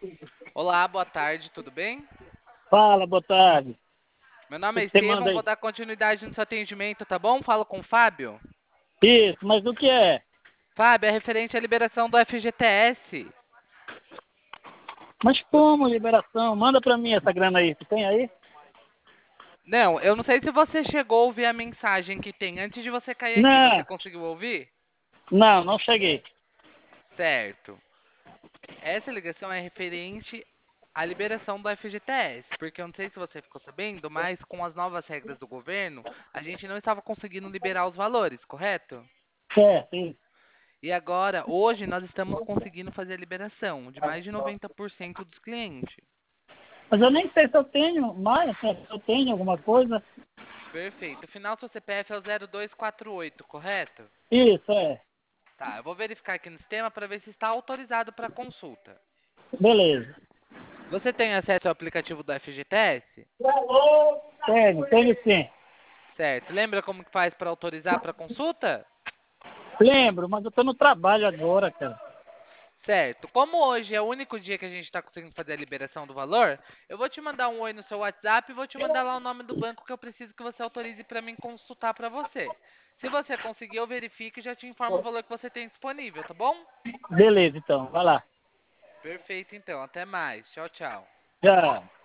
Olá, boa tarde, tudo bem? Fala, boa tarde. Meu nome O é que você manda Estevão, vou aí? dar continuidade no seu atendimento, tá bom? Falo com o Fábio. Isso, mas o que é? Fábio, é referente à liberação do FGTS. Mas Você- como liberação? Manda pra mim essa grana aí. Tu tem aí? Não, eu não sei se você chegou a ouvir a mensagem que tem antes de você cair aqui. Você Não, conseguiu ouvir? não cheguei. Certo. Essa ligação é referente à liberação do FGTS, porque eu não sei se você ficou sabendo, mas com as novas regras do governo, a gente não estava conseguindo liberar os valores, correto? Certo, isso. E agora, hoje, nós estamos conseguindo fazer a liberação de mais de 90% dos clientes. Mas eu nem sei se eu tenho mais, se eu tenho alguma coisa. Perfeito. O final do seu CPF é o 0248, correto? Isso, é. Tá, eu vou verificar aqui no sistema para ver se está autorizado para consulta. Beleza. Você tem acesso ao aplicativo do FGTS? Tenho sim. Certo. Lembra como que faz para autorizar para consulta? Lembro, mas eu tô no trabalho agora, cara. Certo. Como hoje é o único dia que a gente está conseguindo fazer a liberação do valor, eu vou te mandar um oi no seu WhatsApp e vou te mandar lá o nome do banco que eu preciso que você autorize para mim consultar para você. Se você conseguir, eu verifico e já te informo o valor que você tem disponível, tá bom? Beleza, então. Vai lá. Perfeito, então. Até mais. Tchau, tchau. Já.